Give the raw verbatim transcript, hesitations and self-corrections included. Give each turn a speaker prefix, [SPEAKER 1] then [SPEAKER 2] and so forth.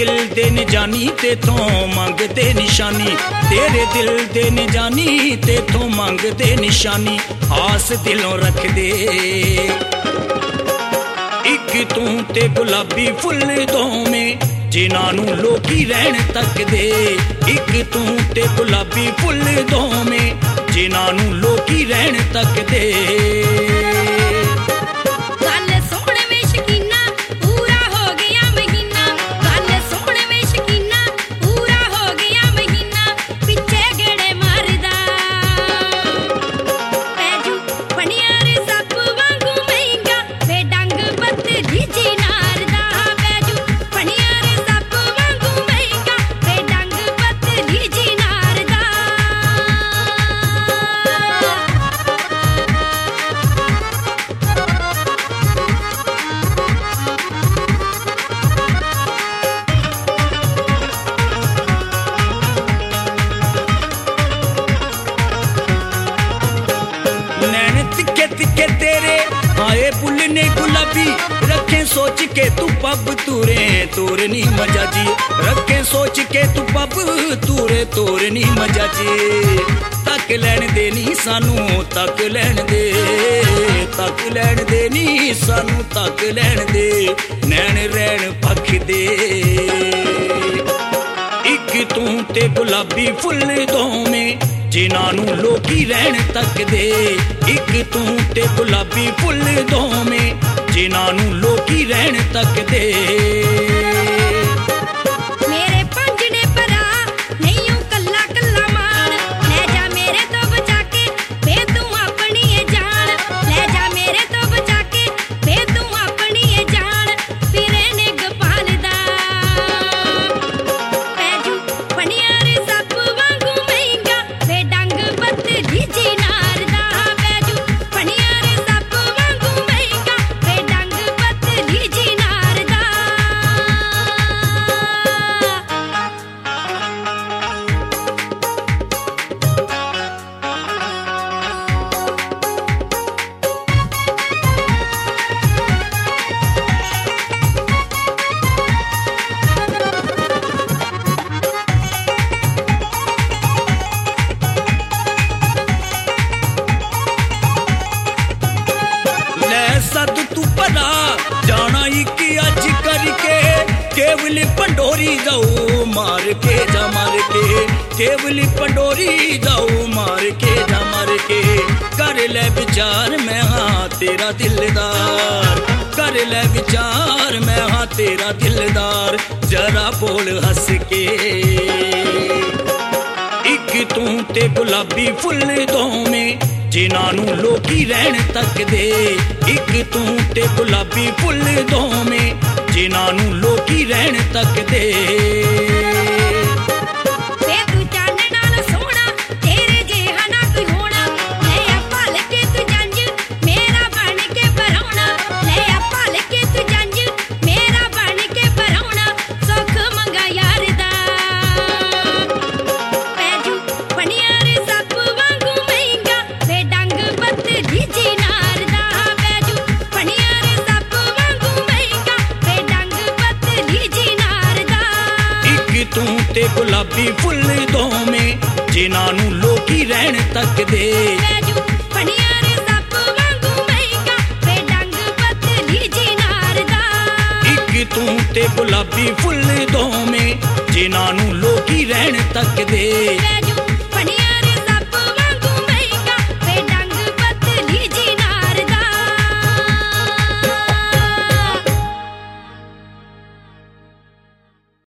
[SPEAKER 1] दिल दे न जानी तेथों मंगदे निशानी, तेरे दिल दे न जानी तेथों मंगदे निशानी, आस दिलों रख दे एक तू ते गुलाबी फुल दोवें जिन्हां लोकी रहन तक दे, एक तू ते गुलाबी फुल दोवें जिन्हां लोकी रहन तक दे। के तेरे आए बुल ने गुलाबी रखे सोच के तू पब तूरे तोरनी मजा जी, रखे सोच के तू पब तूरे तोरनी मजा जी। तक लैन देनी सानू तक लैन दे, तक लैन देनी सानू तक लैन दे, नैन रैन पख दे एक तू ते गुलाबी फुल दोवें जिन्हां लोकी रहन तक दे, एक तू ते गुलाबी फुल दोवें जिन्हां लोकी रहन तक दे। सद तू भला जाना एक अज करके, केवली पंडोरी जाऊ मार के जा मार के, केवली पंडोरी जाऊ मार के जा मार के। कर ले विचार मैं हाँ तेरा दिलदार, कर ले विचार मैं हाँ तेरा दिलदार, जरा बोल हंस के एक तू ते गुलाबी फुल दोवें जिन्हां लोकी रहन तक दे, एक तू ते गुलाबी फुल दोवें जिन्हां लोकी रहन तक दे। तू ते गुलाबी फुल दोवें जिन्हां लोकी रहन तक दे, एक तू ते गुलाबी फुल दोवें जिन्हां लोकी रहन तक दे।